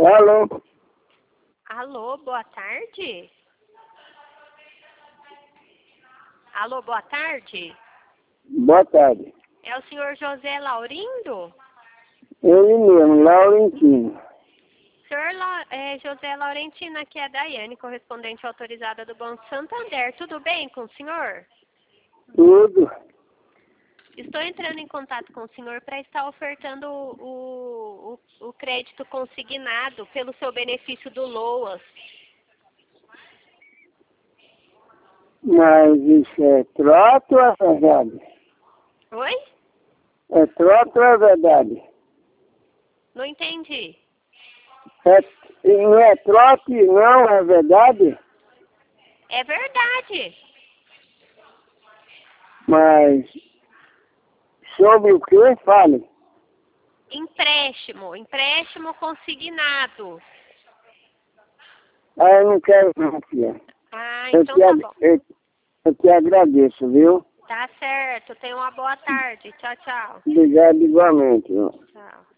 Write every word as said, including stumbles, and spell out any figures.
Alô? Alô, boa tarde? Alô, boa tarde? Boa tarde. É o senhor José Laurindo? Ele mesmo, Laurentino. Senhor La, é, José Laurentino, aqui é a Daiane, correspondente autorizada do Banco Santander. Tudo bem com o senhor? Tudo. Estou entrando em contato com o senhor para estar ofertando o, o, o crédito consignado pelo seu benefício do LOAS. Mas isso é trote ou é verdade? Oi? É trote ou é verdade? Não entendi. É, não é trote, não, é verdade? É verdade. Mas sobre o que? Fale. Empréstimo, empréstimo consignado. Ah, eu não quero não, filha. Ah, Eu então te, tá ag- bom. eu, eu te agradeço, viu? Tá certo. Tenha uma boa tarde. Tchau, tchau. Obrigado igualmente. Viu? Tchau.